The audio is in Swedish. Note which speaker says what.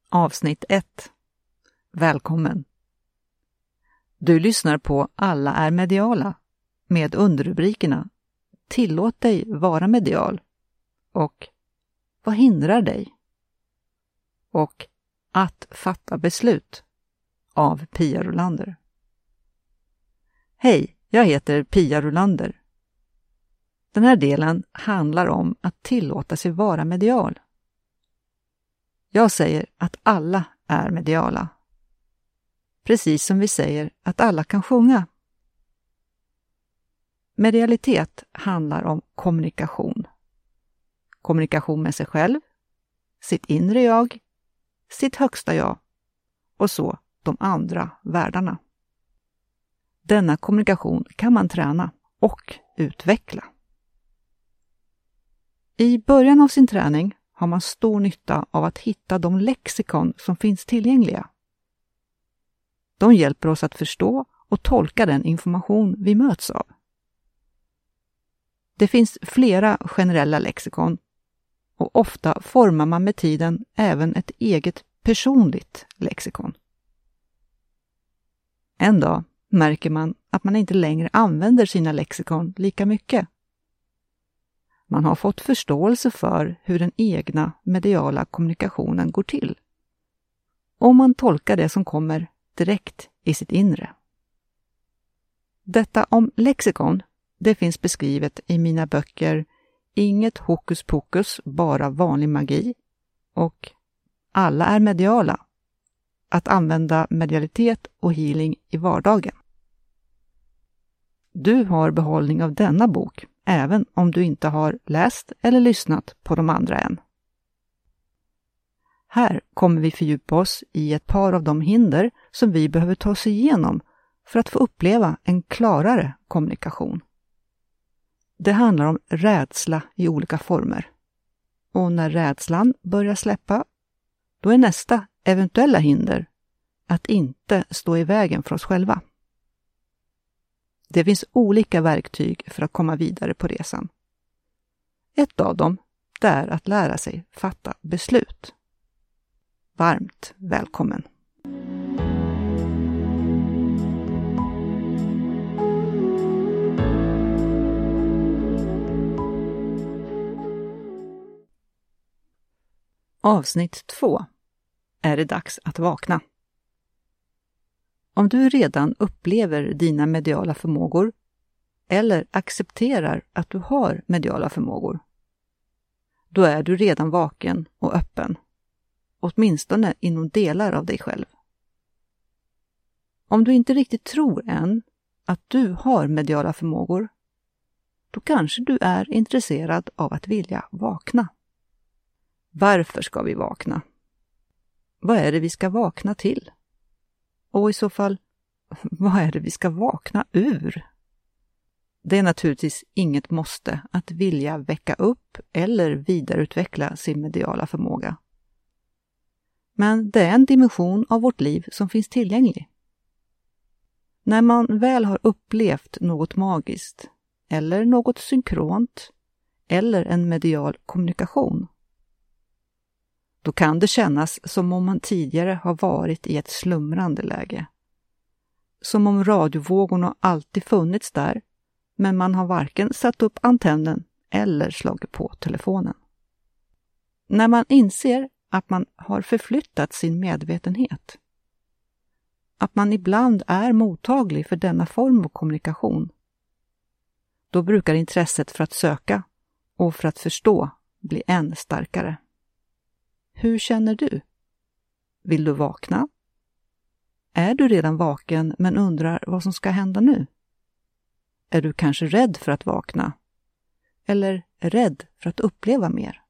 Speaker 1: Avsnitt 1. Välkommen! Du lyssnar på Alla är mediala med underrubrikerna Tillåt dig vara medial och Vad hindrar dig? Och Att fatta beslut av Pia Rolander. Hej, jag heter Pia Rolander. Den här delen handlar om att tillåta sig vara medial. Jag säger att alla är mediala. Precis som vi säger att alla kan sjunga. Medialitet handlar om kommunikation. Kommunikation med sig själv, sitt inre jag, sitt högsta jag och så de andra världarna. Denna kommunikation kan man träna och utveckla. I början av sin träning har man stor nytta av att hitta de lexikon som finns tillgängliga. De hjälper oss att förstå och tolka den information vi möts av. Det finns flera generella lexikon och ofta formar man med tiden även ett eget personligt lexikon. En dag märker man att man inte längre använder sina lexikon lika mycket. Man har fått förståelse för hur den egna mediala kommunikationen går till. Och man tolkar det som kommer direkt i sitt inre. Detta om lexikon, det finns beskrivet i mina böcker Inget hokus pokus, bara vanlig magi och Alla är mediala. Att använda medialitet och healing i vardagen. Du har behållning av denna bok även om du inte har läst eller lyssnat på de andra än. Här kommer vi fördjupa oss i ett par av de hinder som vi behöver ta oss igenom för att få uppleva en klarare kommunikation. Det handlar om rädsla i olika former. Och när rädslan börjar släppa, då är nästa eventuella hinder att inte stå i vägen för oss själva. Det finns olika verktyg för att komma vidare på resan. Ett av dem är att lära sig fatta beslut. Varmt välkommen! Avsnitt 2. Är det dags att vakna? Om du redan upplever dina mediala förmågor eller accepterar att du har mediala förmågor, då är du redan vaken och öppen, åtminstone inom delar av dig själv. Om du inte riktigt tror än att du har mediala förmågor, då kanske du är intresserad av att vilja vakna. Varför ska vi vakna? Vad är det vi ska vakna till? Och i så fall, vad är det vi ska vakna ur? Det är naturligtvis inget måste att vilja väcka upp eller vidareutveckla sin mediala förmåga. Men det är en dimension av vårt liv som finns tillgänglig. När man väl har upplevt något magiskt, eller något synkront, eller en medial kommunikation, då kan det kännas som om man tidigare har varit i ett slumrande läge. Som om radiovågorna alltid funnits där, men man har varken satt upp antennen eller slagit på telefonen. När man inser att man har förflyttat sin medvetenhet, att man ibland är mottaglig för denna form av kommunikation, då brukar intresset för att söka och för att förstå bli än starkare. Hur känner du? Vill du vakna? Är du redan vaken men undrar vad som ska hända nu? Är du kanske rädd för att vakna? Eller rädd för att uppleva mer?